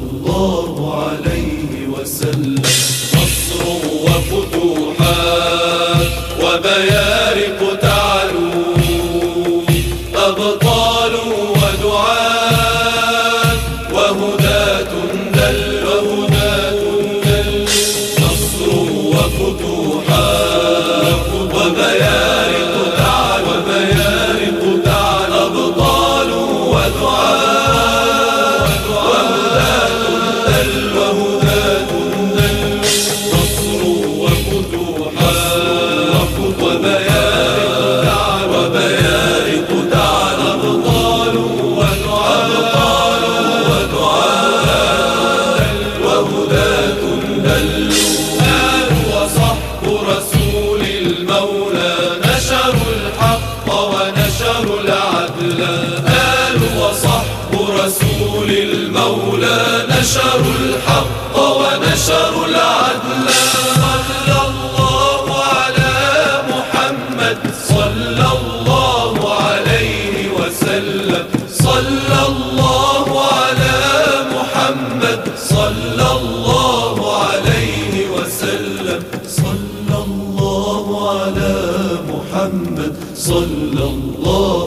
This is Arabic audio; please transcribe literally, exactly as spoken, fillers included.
الله عليه وسلم. نصر وفتوحات وبيارق تعلو، أبطال ودعاة وهداة دلوا. نصر وفتوحات وبيارق تعلو، وبيارق تعلو، أبطال ودعاة وهداة دلوا. نصر وفتوحات وبيارق تعلو، وبيارق تعلو، أبطال ودعاة وهداة دلوا. آل وصحب رسول المولى نشروا الحق ونشروا العدل. آل وصحب رسول المولى نشروا الحق ونشروا العدل. صلى الله على محمد صلى الله عليه وسلم. صلى الله على محمد صلى الله عليه وسلم. صلى الله على محمد صلى الله